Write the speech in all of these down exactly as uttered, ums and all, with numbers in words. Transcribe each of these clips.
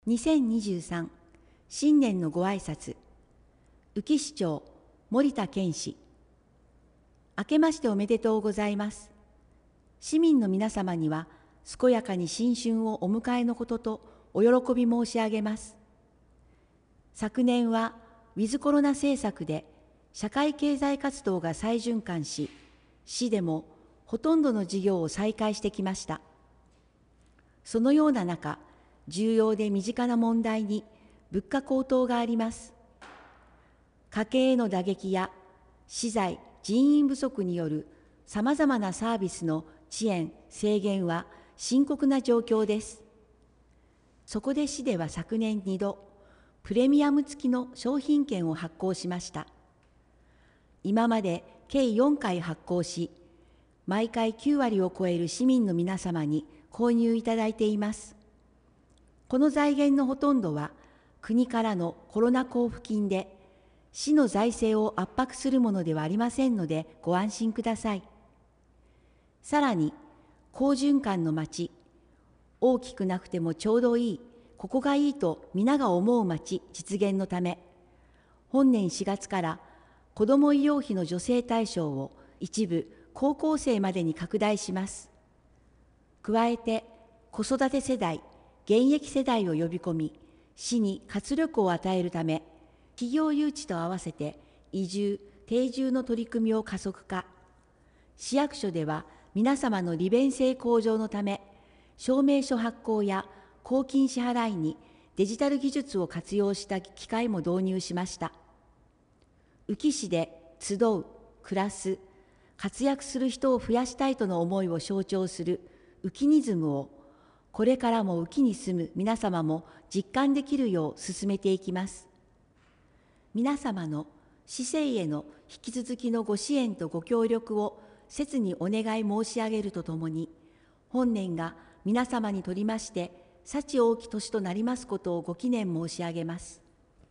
にせんにじゅうさん新年のご挨拶。宇城市長森田健氏。明けましておめでとうございます。市民の皆様には健やかに新春をお迎えのこととお喜び申し上げます。昨年はウィズコロナ政策で社会経済活動が再循環し、市でもほとんどの事業を再開してきました。そのような中、重要で身近な問題に物価高騰があります。家計への打撃や資材、人員不足によるさまざまなサービスの遅延・制限は深刻な状況です。そこで市では昨年にど、プレミアム付きの商品券を発行しました。今まで計よんかい発行し、毎回きゅうわりを超える市民の皆様に購入いただいています。この財源のほとんどは国からのコロナ交付金で、市の財政を圧迫するものではありませんのでご安心ください。さらに、好循環の町、大きくなくてもちょうどいい、ここがいいと皆が思う町実現のため、本年しがつから子ども医療費の助成対象を一部高校生までに拡大します。加えて、子育て世代、現役世代を呼び込み、市に活力を与えるため、企業誘致と合わせて移住・定住の取り組みを加速化。市役所では皆様の利便性向上のため、証明書発行や公金支払いにデジタル技術を活用した機械も導入しました。宇城市で集う、暮らす、活躍する人を増やしたいとの思いを象徴する宇城ニズムを、これからも宇城に住む皆様も実感できるよう進めていきます。皆様の市政への引き続きのご支援とご協力を切にお願い申し上げるとともに、本年が皆様にとりまして幸多き年となりますことをご祈念申し上げます。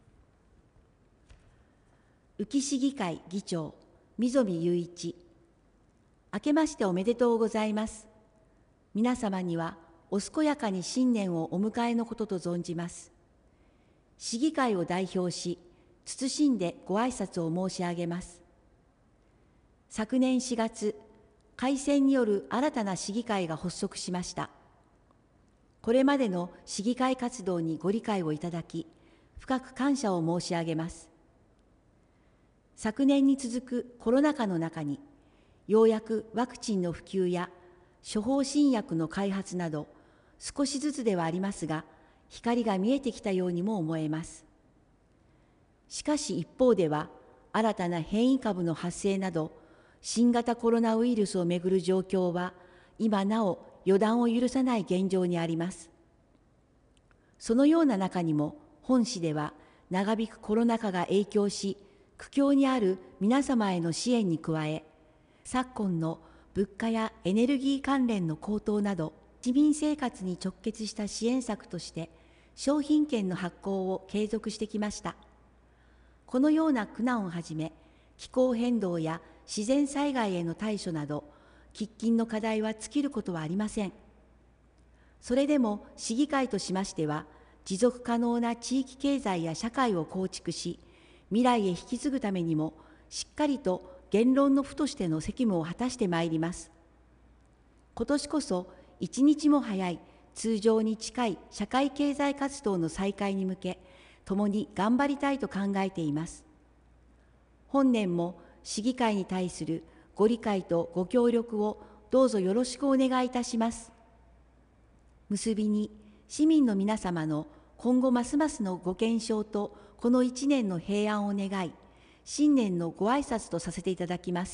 宇城市議会議長、溝見雄一。明けましておめでとうございます。皆様にはお健やかに新年をお迎えのことと存じます。市議会を代表し、謹んでご挨拶を申し上げます。昨年しがつ、改選による新たな市議会が発足しました。これまでの市議会活動にご理解をいただき、深く感謝を申し上げます。昨年に続くコロナ禍の中に、ようやくワクチンの普及や処方新薬の開発など、少しずつではありますが、光が見えてきたようにも思えます。しかし一方では、新たな変異株の発生など、新型コロナウイルスをめぐる状況は、今なお予断を許さない現状にあります。そのような中にも、本市では長引くコロナ禍が影響し、苦境にある皆様への支援に加え、昨今の物価やエネルギー関連の高騰など、市民生活に直結した支援策として、商品券の発行を継続してきました。このような苦難をはじめ、気候変動や自然災害への対処など、喫緊の課題は尽きることはありません。それでも市議会としましては、持続可能な地域経済や社会を構築し、未来へ引き継ぐためにも、しっかりと言論の府としての責務を果たしてまいります。今年こそ、一日も早い通常に近い社会経済活動の再開に向け、共に頑張りたいと考えています。本年も市議会に対するご理解とご協力をどうぞよろしくお願いいたします。結びに、市民の皆様の今後ますますのご健勝とこの一年の平安を願い、新年のご挨拶とさせていただきます。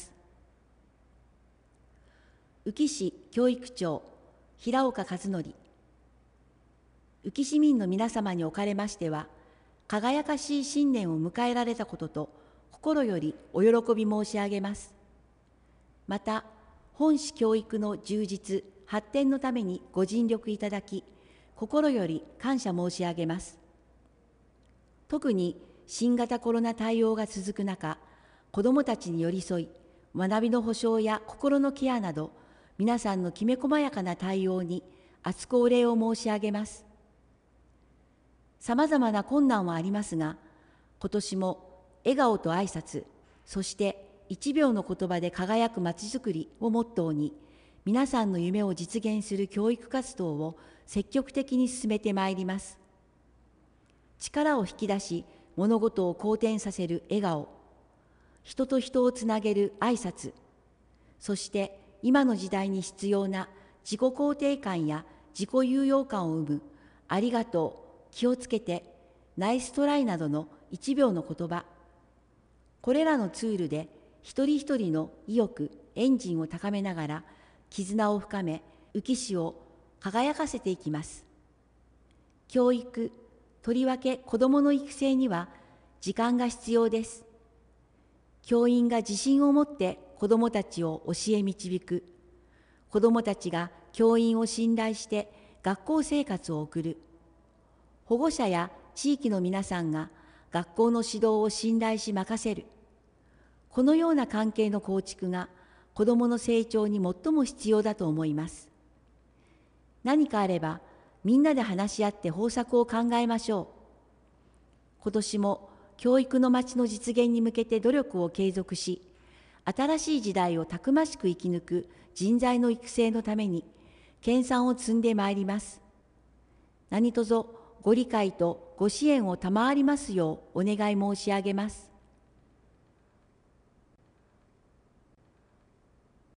宇城市教育長、平岡和則。宇城市民の皆様におかれましては、輝かしい新年を迎えられたことと、心よりお喜び申し上げます。また、本市教育の充実、発展のためにご尽力いただき、心より感謝申し上げます。特に新型コロナ対応が続く中、子どもたちに寄り添い、学びの保障や心のケアなど、皆さんのきめ細やかな対応に厚くお礼を申し上げます。 さまざまな困難はありますが、今年も笑顔と挨拶、そして一秒の言葉で輝くまちづくりをモットーに、皆さんの夢を実現する教育活動を積極的に進めてまいります。力を引き出し、物事を好転させる笑顔、人と人をつなげる挨拶、そして今の時代に必要な自己肯定感や自己有用感を生むありがとう、気をつけて、ナイストライなどの一秒の言葉、これらのツールで一人一人の意欲、エンジンを高めながら、絆を深め、宇城市を輝かせていきます。教育、とりわけ子どもの育成には時間が必要です。教員が自信を持って子どもたちを教え導く、子どもたちが教員を信頼して学校生活を送る、保護者や地域の皆さんが学校の指導を信頼し任せる、このような関係の構築が子どもの成長に最も必要だと思います。何かあれば、みんなで話し合って方策を考えましょう。今年も教育の街の実現に向けて努力を継続し、新しい時代をたくましく生き抜く人材の育成のために、研鑽を積んでまいります。何卒ご理解とご支援を賜りますようお願い申し上げます。